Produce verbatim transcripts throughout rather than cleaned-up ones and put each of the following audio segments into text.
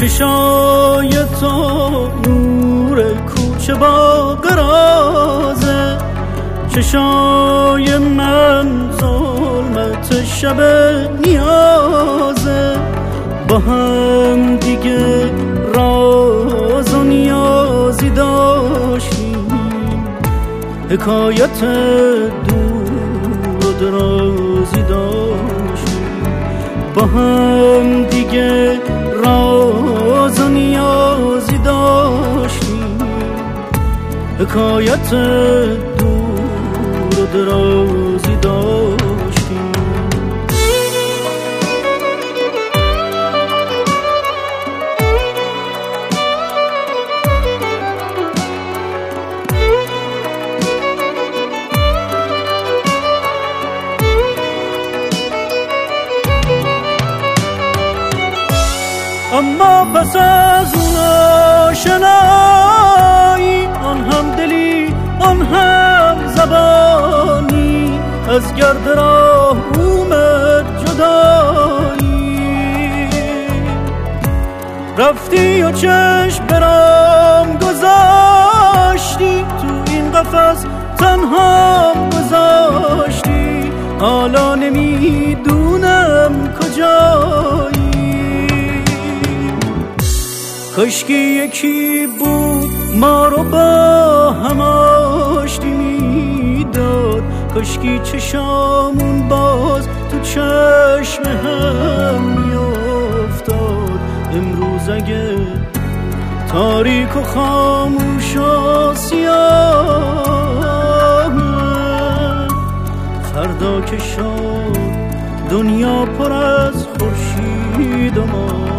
چشای تو نور کوچه با قرازه، چشای من ظلمت شب نیازه. با هم دیگه راز و نیازی داشتیم، حکایت دور و درازی داشتیم. با هم دیگه راز و نیازی داشتیم، حکایت دور و درازی داشتیم. اما پس از اون آشنایی، آن هم دلی آن هم زبانی، از گرد راه اومد جدایی. رفتی و چشم برام گذاشتی، تو این قفس تنهام گذاشتی. حالا نمیدونم کجایی. کاشکی یکی بود ما رو با هم آشتی میداد، کاشکی چشامون باز تو چشم هم میافتاد. امروز اگه تاریک و خاموش و سیاه، فردا که شد دنیا پر از خورشید و ماه.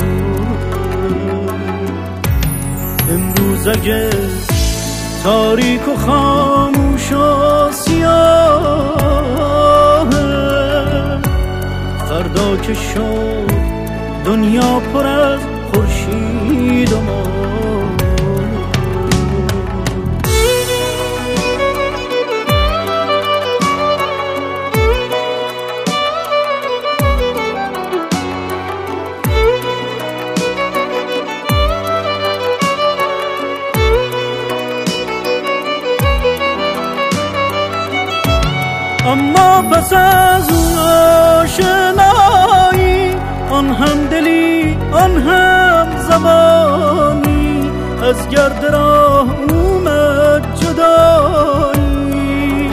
امروز اگه تاریک و خاموش و سیاه، فردا که شد دنیا پر از خورشید و ماه. اما پس از اون آشنایی، آن هم دلی آن هم زبانی، از گرد راه اومد جدایی.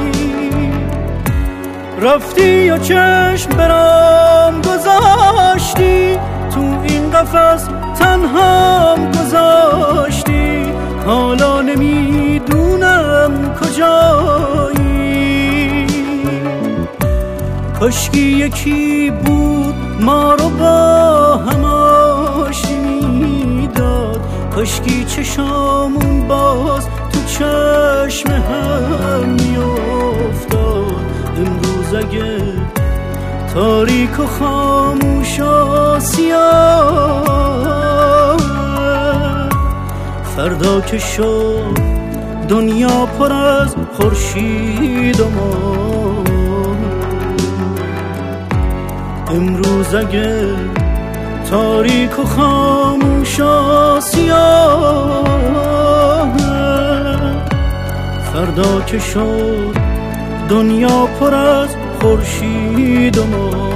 رفتی و چشم برام گذاشتی، تو این قفس تنهام گذاشتی. حالا نمیدونم کجایی. کاشکی یکی بود ما رو با هم آشتی میداد، کاشکی چشامون باز تو چشم هم میافتاد. امروز اگه تاریک و خاموش و سیاه، فردا که شد دنیا پر از خورشید و ماه. امروز اگه تاریک و خاموش و سیاه، فردا که شد دنیا پر از خورشید و ماه.